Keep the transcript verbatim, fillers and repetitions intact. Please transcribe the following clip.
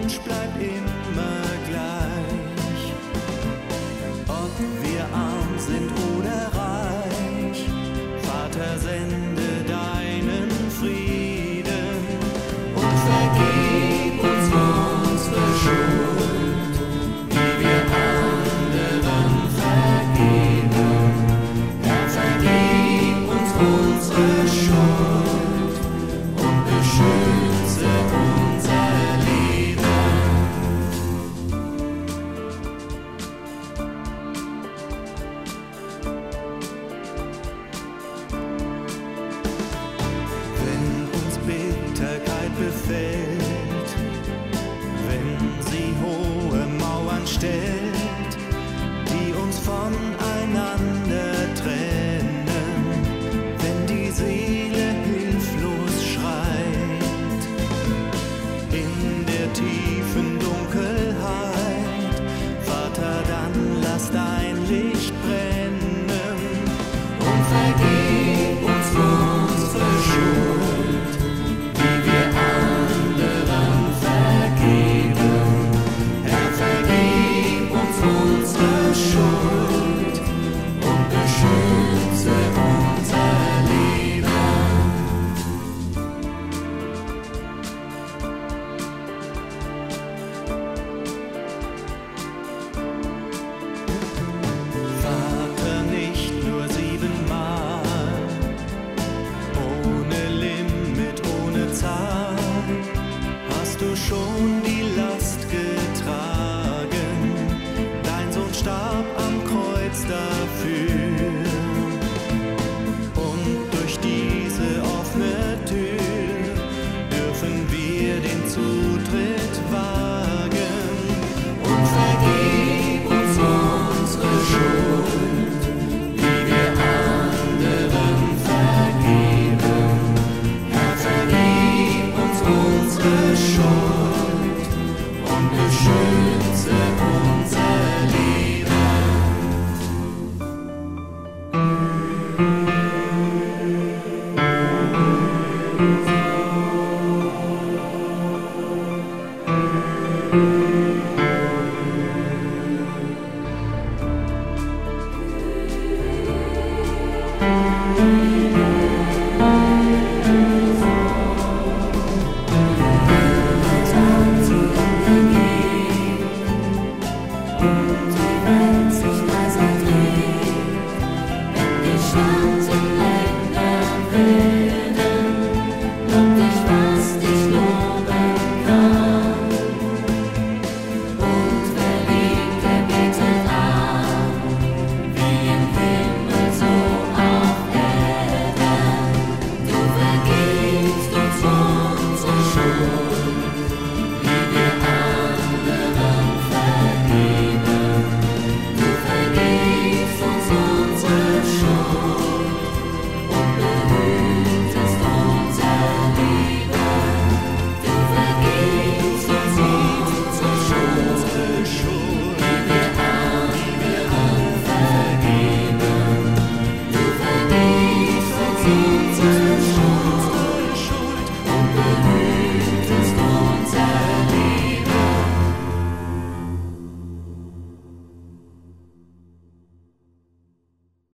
Wunsch bleibt immer gleich. Ob wir arm sind oder reich, Vater, sende deinen Frieden und vergib uns unsere Schuld, wie wir anderen vergeben. Herr, vergib uns unsere Schuld und beschütze unser Leben. Wenn uns Bitterkeit befällt, wenn sie hohe Mauern stellt, die uns voneinander trennen, wenn die Seele hilflos schreit, in der tiefen Dunkelheit, Vater, dann lass dein Licht brennen und vergib uns unsere Schuld, wie wir anderen vergeben. Herr, vergib uns unsere Schuld und beschütze unser Leben. Vater, nicht nur siebenmal, ohne Limit, ohne Zahl, hast du schon die Last getragen. Dein Sohn starb am Kreuz dafür. Und durch diese offene Tür dürfen wir den Zutritt wagen. Und vergib uns unsere Schuld, wie wir anderen vergeben. Herr, vergib uns unsere Schuld und beschütze unser Leben. Thank you.